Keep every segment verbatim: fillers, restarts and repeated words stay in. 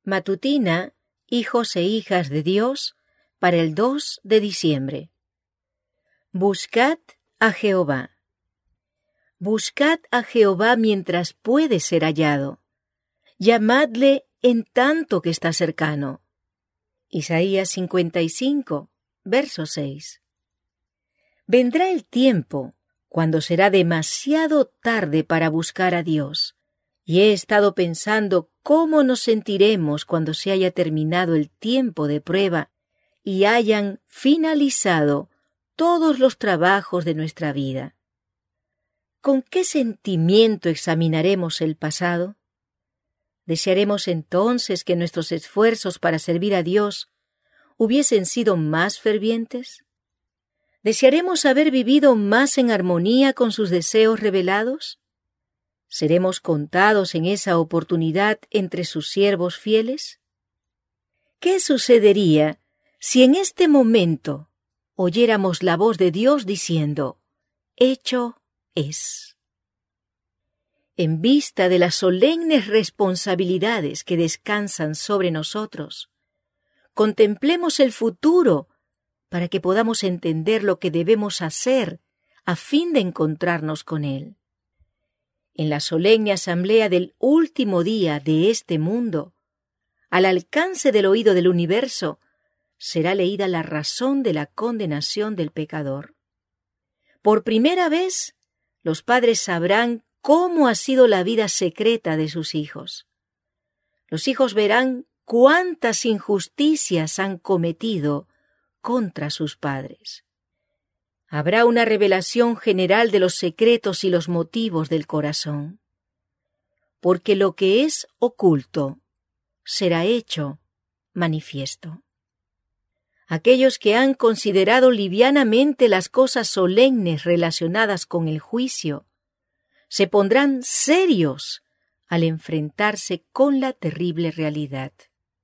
Matutina, hijos e hijas de Dios, para el dos de diciembre. Buscad a Jehová. Buscad a Jehová mientras puede ser hallado. Llamadle en tanto que está cercano. Isaías cincuenta y cinco, verso seis. Vendrá el tiempo cuando será demasiado tarde para buscar a Dios, y he estado pensando cómo nos sentiremos cuando se haya terminado el tiempo de prueba y hayan finalizado todos los trabajos de nuestra vida. ¿Con qué sentimiento examinaremos el pasado? ¿Desearemos entonces que nuestros esfuerzos para servir a Dios hubiesen sido más fervientes? ¿Desearemos haber vivido más en armonía con sus deseos revelados? ¿Seremos contados en esa oportunidad entre sus siervos fieles? ¿Qué sucedería si en este momento oyéramos la voz de Dios diciendo, hecho es? En vista de las solemnes responsabilidades que descansan sobre nosotros, contemplemos el futuro para que podamos entender lo que debemos hacer a fin de encontrarnos con Él. En la solemne asamblea del último día de este mundo, al alcance del oído del universo, será leída la razón de la condenación del pecador. Por primera vez, los padres sabrán cómo ha sido la vida secreta de sus hijos. Los hijos verán cuántas injusticias han cometido contra sus padres. Habrá una revelación general de los secretos y los motivos del corazón. Porque lo que es oculto será hecho manifiesto. Aquellos que han considerado livianamente las cosas solemnes relacionadas con el juicio, se pondrán serios al enfrentarse con la terrible realidad.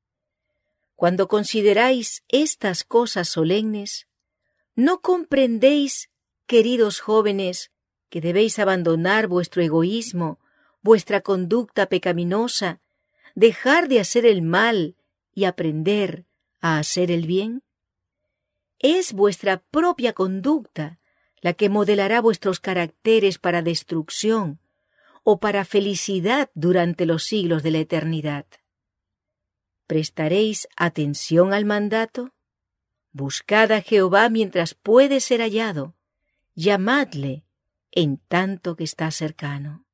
Cuando consideráis estas cosas solemnes, ¿no comprendéis, queridos jóvenes, que debéis abandonar vuestro egoísmo, vuestra conducta pecaminosa, dejar de hacer el mal y aprender a hacer el bien? Es vuestra propia conducta la que modelará vuestros caracteres para destrucción o para felicidad durante los siglos de la eternidad. ¿Prestaréis atención al mandato? Buscad a Jehová mientras puede ser hallado, llamadle en tanto que está cercano.